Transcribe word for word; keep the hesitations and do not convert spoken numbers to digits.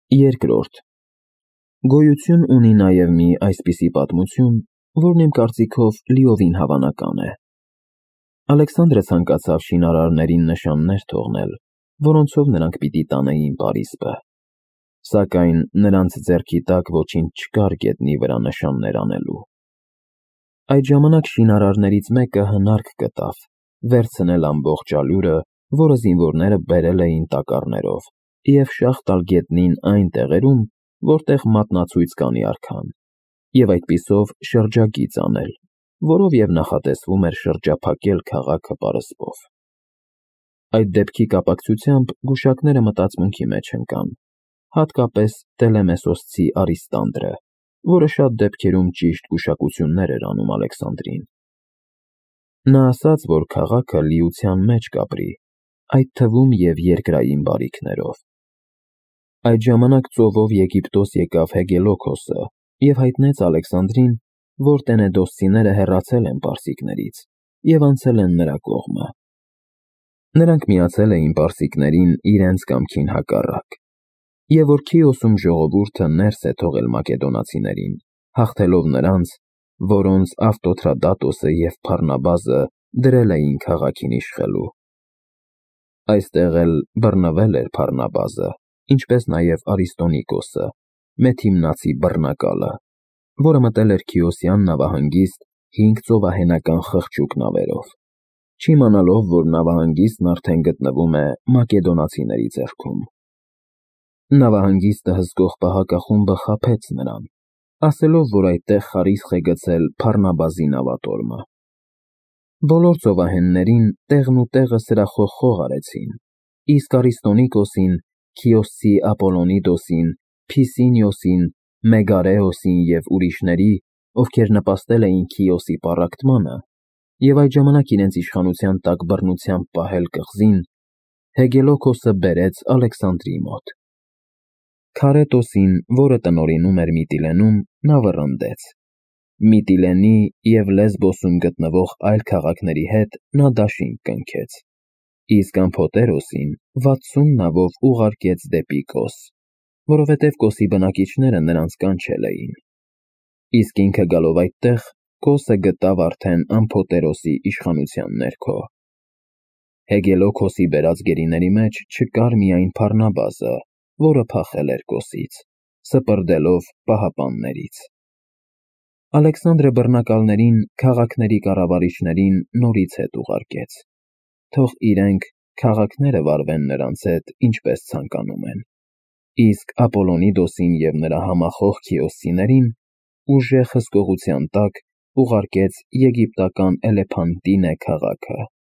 Երկրորդ. Գոյություն ունի նաև մի այսպիսի պատմություն, որն իմ կարծիքով լիովին հավանական է։ Ալեքսանդրը ցանկացավ շինարարներին նշաններ թողնել, որոնցով նրանք պիտի տանեին պարիսպը, սակայն նրանց ձեռքի տակ ոչինչ չկար գետնի վրա նշաններ անելու։ Այդ ժամանակ շինարարներից մեկը հնարք գտավ վերցնել ամբողջ ալյուրը, որը զինվորները բերել էին տակառներով, և շաղ տալ գետնին այն տեղերում, որտեղ մատնացույց կանի արքան, և այդպիսով շրջագիծ անել, որով և նախատեսվում էր շրջափակել քաղաքը պարսպով։ Այդ դեպքի կապակցությամբ գուշակները մտածմունքի մեջ ընկան, հատկապես Տելեմեսոսցի Արիստանդրը, որը շատ դեպքերում ճիշտ գուշակություններ էր անում Ալեքսանդրին։ Նա ասաց, որ քաղաքը լիության մեջ կապրի, այդ թվում և երկրային բարիքներով։ Այդ ժամանակ ծովով Եգիպտոս եկավ Հեգելոքոսը և հայտնեց Ալեքսանդրին, որ տենեդոսցիները հեռացել են պարսիկներից և անցել են նրա կողմը։ Նրանք միացել էին պարսիկներին իրենց կամքին հակառակ, և որ Քիոսում ժողովուրդը ներս է թողել մակեդոնացիներին, հաղթելով նրանց, որոնց Ավտոթրադատոսը և Փառնաբազը դրել էին քաղաքին իշխելու։ Այստեղ էլ բռնվել էր Փառնաբազը, ինչպես նաև Արիստոնիկոսը, Մեթիմնացի բռնակալը, որը մտել էր Քիոսյան նավահանգիստ հինգ ծովահենական խղճուկ նավերով, չիմանալով, որ նավահանգիստն արդեն գտնվում է մակեդոնացիների ձեռքում։ Նավահանգիստը հսկող պահակախումբը խաբեց նրան, ասելով, որ այդտեղ խարիսխ է գցել Փառնաբազի նավատորմը։ Բոլոր ծովահեններին տեղն ու տեղը սրախոխող արեցին, իսկ Արիստոնիկոսին, Քիոսցի Ապոլոնիդոսին, Փիսինիոսին, Մեգարեոսին և ուրիշների, ովքեր նպաստել էին Քիոսի պառակտմանը և այդ ժամանակ իրենց իշխանության տակ բռնությամբ պահել կղզին, Հեգելոքոսը բերեց Ալեքսանդրի մոտ։ Քարետոսին, որը տնօրինում էր Միտիլենում, նա վռնդեց։ Միտիլենի և Լեսբոսում գտնվող այլ քաղաքների հետ նա դաշինք կնքեց, իսկ Ամփոտերոսին վաթսուն նավով ուղարկեց դեպի Կոս, որովհետև Կոսի բնակիչները նրանց կանչել էին։ Իսկ ինքը գալով այդտեղ, Կոսը գտավ արդեն Ամփոտերոսի իշխանության ներքո։ Հեգելոքոսի բերած գերիների մեջ չկար միայն Փառնաբազը, որը փախել էր Կոսից, սպրդելով պահապաններից։ Ալեքսանդրը բռնակալներին քաղաքների կառավարիչներին նորից հետ ուղարկեց, թող իրենք քաղաքները վարվեն նրանց հետ, ինչպես ցանկանում են, իսկ Ապոլոնիդոսին և նրա համախոհ քիոսցիներին ուժեղ հսկողության տակ ուղարկեց եգիպտական Էլեփանտինե քաղաքը։